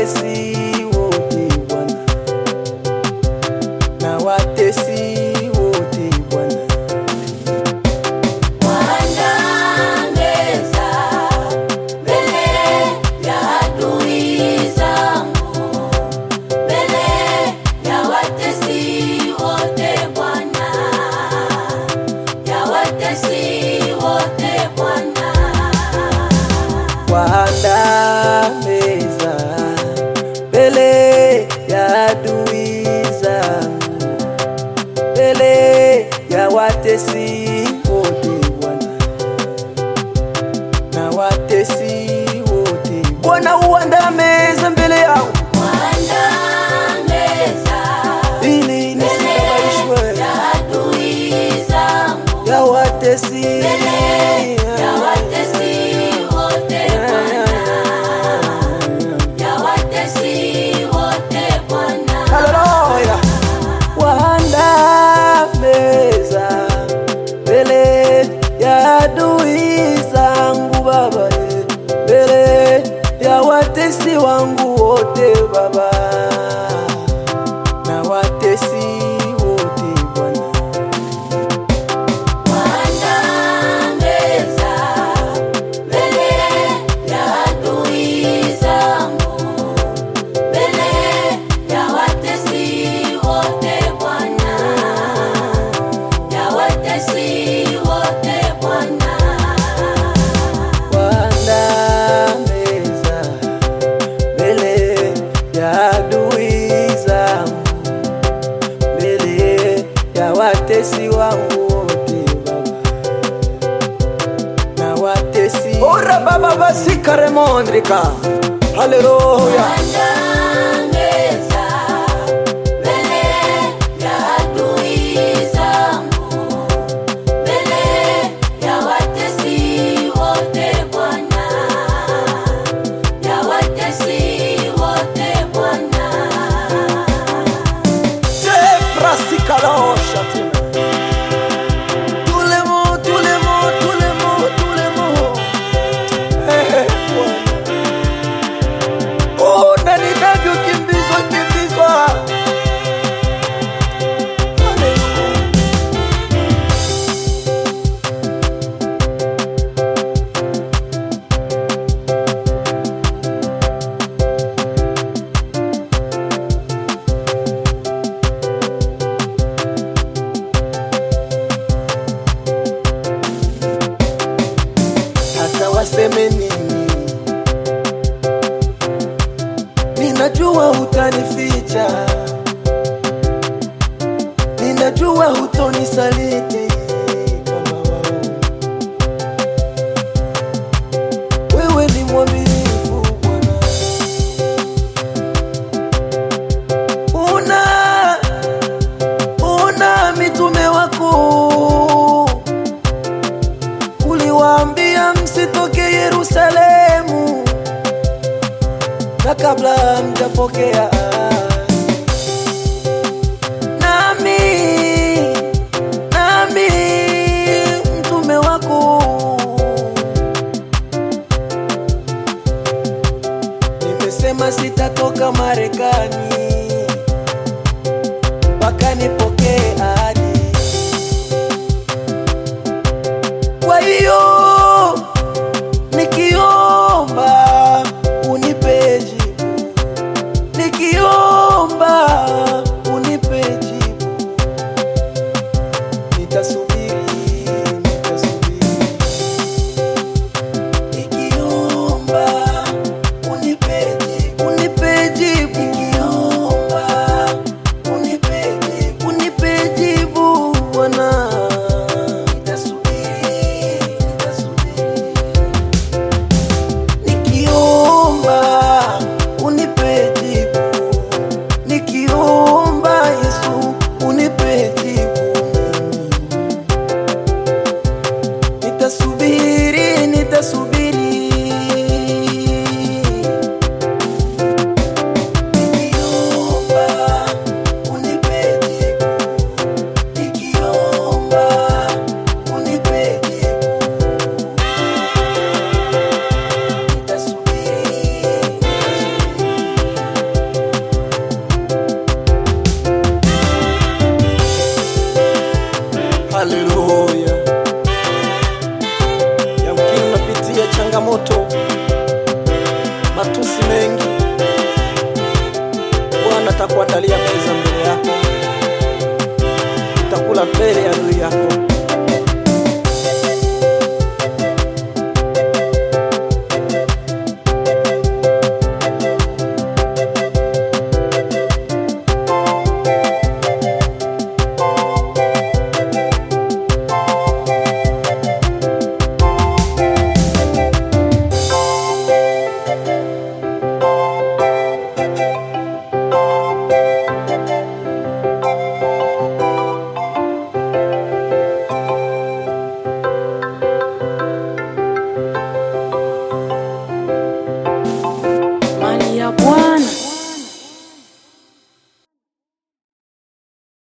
watesi wote Bwana, na watesi wote Bwana. Waandameza mbele ya adui zangu, mbele ya watesi wote Bwana, ya watesi wote Bwana. Waandaa meza mbele ya adui zangu, mbele ya watesi wote Bwana, na watesi wote Bwana. Uandaa meza mbele yao, Waandaa meza ili nisibaishwe ya adui zangu, ya watesi ya watesi wote Bwana, ya watesi wote Bwana. Haleluya. Waandaa meza mbele ya adui zangu Baba, mbele ya watesi wangu wote Baba, na watesi wote Bwana. Waandaa meza mbele ya adui zangu, mbele ya watesi wote Bwana, ya watesi wote Bwana. Waandaa meza mbele ya adui zangu, mbele ya watesi wangu wote Baba, na watesi. Ora Baba basika remondrika. Haleluya. Waandaa meza mbele ya adui zangu, mbele ya watesi wote Bwana, ya watesi wote Bwana. Prasikalosha tena. Tous les mots, tous les mots, tous les mots, tous les mots. Bwana. Oh, na ninavyokimbizwa kimbizwa. Haleluya. Hata waseme nini, ninajua hutanificha, ninajua hutonisaliti kama wao. Wewe ni mwaminifu Bwana, una mitume wako uliwaambia msitoke Yerusalemu, na kabla mjapokea nami mtume wako nimesema sitatoka Marekani mpaka nipokee ahadi. Kwa hiyo nikiomba unipe jibu, nikiomba unipe jibu, nitasubiri, nikiomba unipe jibu, unipe jibu, nikiomba unipe jibu, unipe jibu. mengi. Bwana atakuandalia meza mbele yako, utakula mbele ya adui yako.